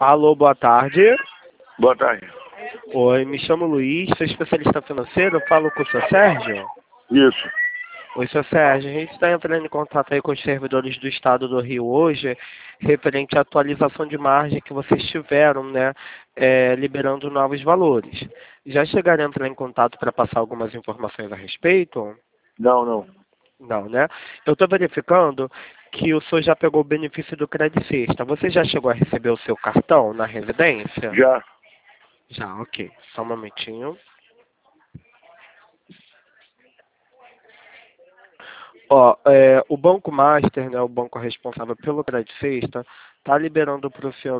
Alô, boa tarde. Boa tarde. Oi, me chamo Luiz, sou especialista financeiro, falo com o seu Sérgio. Isso. Oi, seu Sérgio, a gente está entrando em contato aí com os servidores do Estado do Rio hoje, referente à atualização de margem que vocês tiveram, né, liberando novos valores. Já chegaram a entrar em contato para passar algumas informações a respeito? Não. Não, né? Eu estou verificando que o senhor já pegou o benefício do Credit Sexta. Você já chegou a receber o seu cartão na residência? Já. Já, ok. Só um momentinho. Ó, o Banco Master, né, o banco responsável pelo Credit Sexta, está liberando para o senhor